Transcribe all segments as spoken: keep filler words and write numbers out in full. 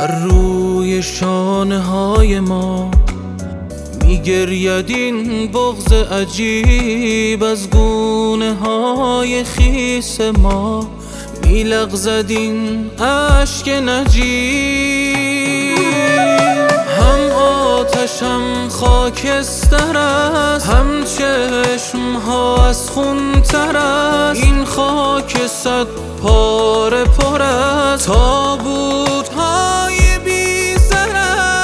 بر روی شانه های ما میگرید این بغض عجیب، از گونه های خیس ما میلغزد این اشک نجیب. هم آتش هم خاکستر است، هم چشم ها از خون تر است. این خاک صد پاره پر است، تابوت های بی سر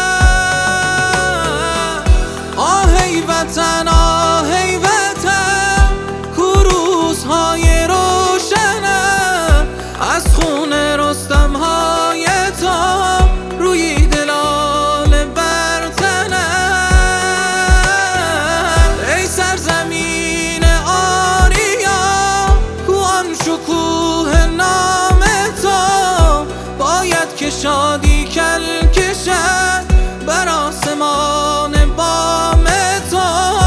است. آهی وطن آهی وطن، کو روزهای روشنم از خون رستم های تا روی دلال برتنم. ای سرزمین آریا، کو آن شکوه نام تو، باید که شادی کل کشد بر آسمان بام تو.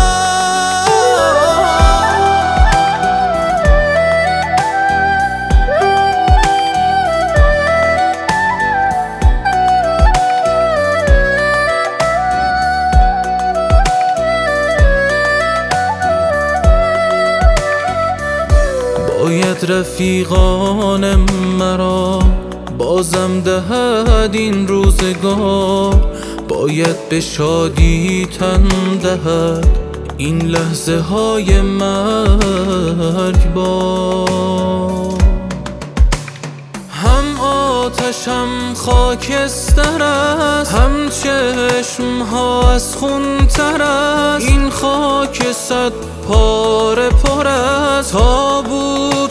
باید رفیقان مرا بازم دهد این روزگار، باید به شادی تن دهد این لحظه های مرگبار. هم آتش هم خاکستر است، هم چشم ها از خون تر است. این خاک صد پاره پر است، تابوت